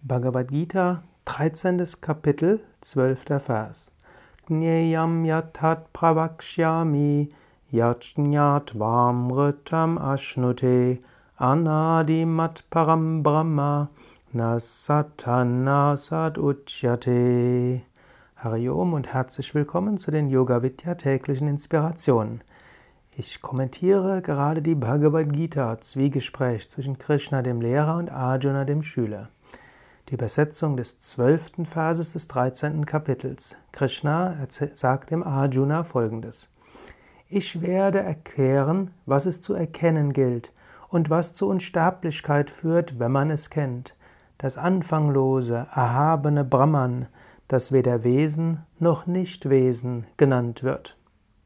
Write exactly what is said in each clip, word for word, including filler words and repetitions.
Bhagavad Gita, dreizehntes Kapitel, zwölfter Vers. Jneyam yatat pravakshyami yajñatvam ashnute anadimat param brahma nasatana sad uchyate. Hari Om und herzlich willkommen zu den Yoga Vidya täglichen Inspirationen. Ich kommentiere gerade die Bhagavad Gita, Zwiegespräch zwischen Krishna, dem Lehrer, und Arjuna, dem Schüler. Die Übersetzung des zwölften Verses des dreizehnten Kapitels. Krishna sagt dem Arjuna Folgendes: Ich werde erklären, was es zu erkennen gilt und was zur Unsterblichkeit führt, wenn man es kennt. Das anfanglose, erhabene Brahman, das weder Wesen noch Nichtwesen genannt wird.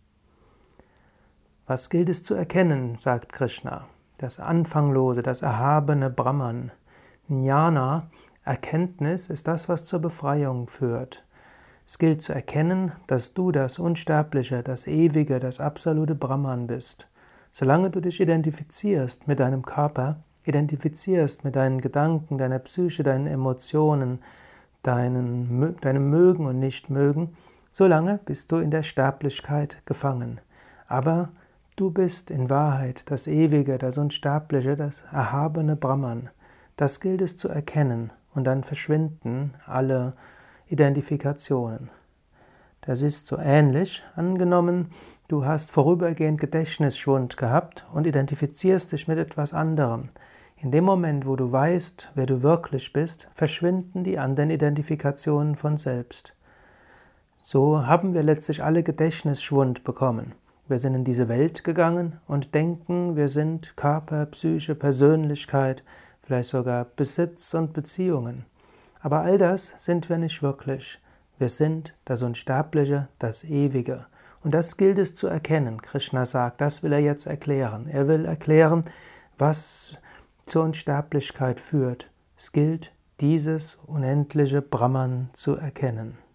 Was gilt es zu erkennen, sagt Krishna? Das anfanglose, das erhabene Brahman. Jnana, Erkenntnis, ist das, was zur Befreiung führt. Es gilt zu erkennen, dass du das Unsterbliche, das Ewige, das absolute Brahman bist. Solange du dich identifizierst mit deinem Körper, identifizierst mit deinen Gedanken, deiner Psyche, deinen Emotionen, deinen, deinem Mögen und Nichtmögen, solange bist du in der Sterblichkeit gefangen. Aber du bist in Wahrheit das Ewige, das Unsterbliche, das erhabene Brahman. Das gilt es zu erkennen, und dann verschwinden alle Identifikationen. Das ist so ähnlich. Angenommen, du hast vorübergehend Gedächtnisschwund gehabt und identifizierst dich mit etwas anderem. In dem Moment, wo du weißt, wer du wirklich bist, verschwinden die anderen Identifikationen von selbst. So haben wir letztlich alle Gedächtnisschwund bekommen. Wir sind in diese Welt gegangen und denken, wir sind Körper, Psyche, Persönlichkeit, vielleicht sogar Besitz und Beziehungen. Aber all das sind wir nicht wirklich. Wir sind das Unsterbliche, das Ewige. Und das gilt es zu erkennen. Krishna sagt, das will er jetzt erklären. Er will erklären, was zur Unsterblichkeit führt. Es gilt, dieses unendliche Brahman zu erkennen.